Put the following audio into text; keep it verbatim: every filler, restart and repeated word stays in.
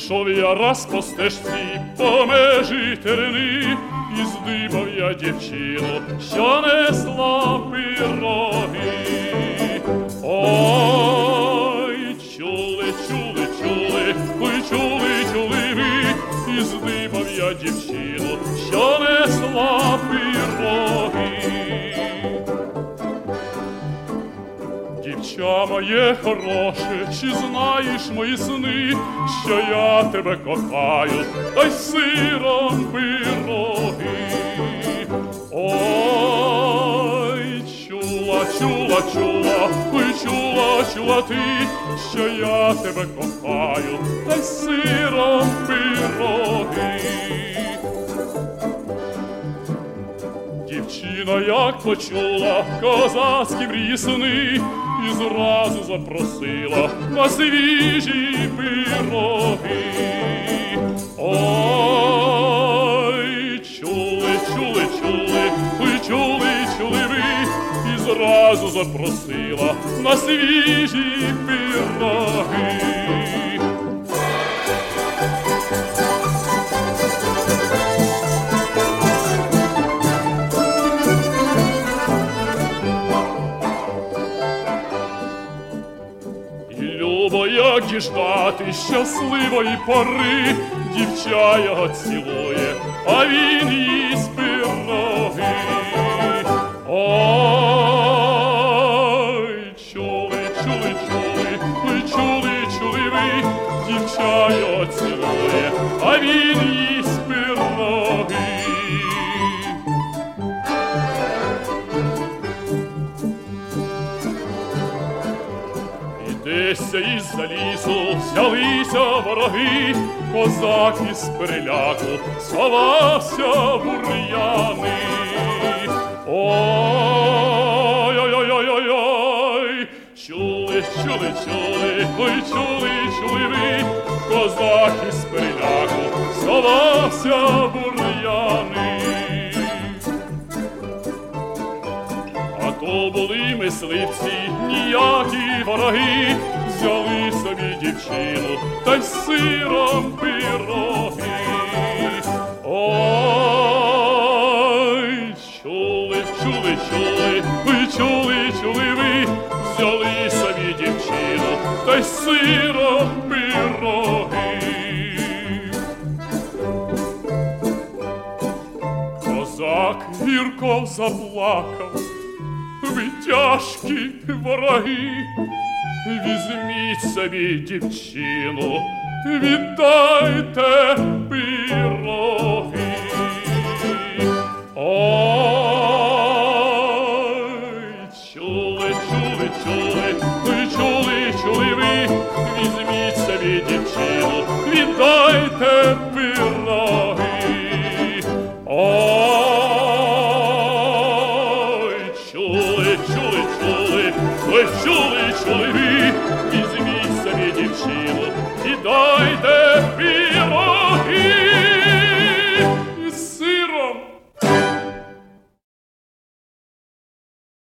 Ішов я раз по стежці, по межі терни, і здибав я дівчину, що несла пироги. Ой, чули, чули, чули, ой, чули, чули ви, і здибав я дівчину, що несла пироги. Дівча моє хороше, чи знаєш мої сни, що я тебе кохаю, та й сиром пироги. Ой, чула, чула, чула, ой, чула, чула ти, що я тебе кохаю, та й сиром пироги. Дівчина, як почула козацькі мрії сни, і зразу запросила на свіжі пироги. Ой, чули, чули, чули, ой, чули, чули ви, і зразу запросила на свіжі пироги. Любо, як діждати щасливої пори, дівча його цілує, а він їсть пироги. Ой, чули, чули, чули, ой, чули, чули ви, дівча його цілує, а він їсть пироги. Десь із-за лісу взялися вороги, козак із переляку сховався в бур'яни. Ой-ой-ой-ой-ой, чули, чули, чули, ой, чули, чули ви, козак із переляку сховався в бур'яни. А то були мисливці, ніякі вороги, взяли собі дівчину, та й з сиром пироги. Ой, чули, чули, чули, ой, чули, чули ви, взяли собі дівчину, та й з сиром пироги. Козак гірко заплакав, ви тяжкі вороги, візьміть собі дівчину, віддайте пироги. Ой, чули, чули, чули, ой, чули, чули ви, візьміть собі дівчину, віддайте пироги. Ой, чули, чули, чули, ой, чули, чули ви, візьміть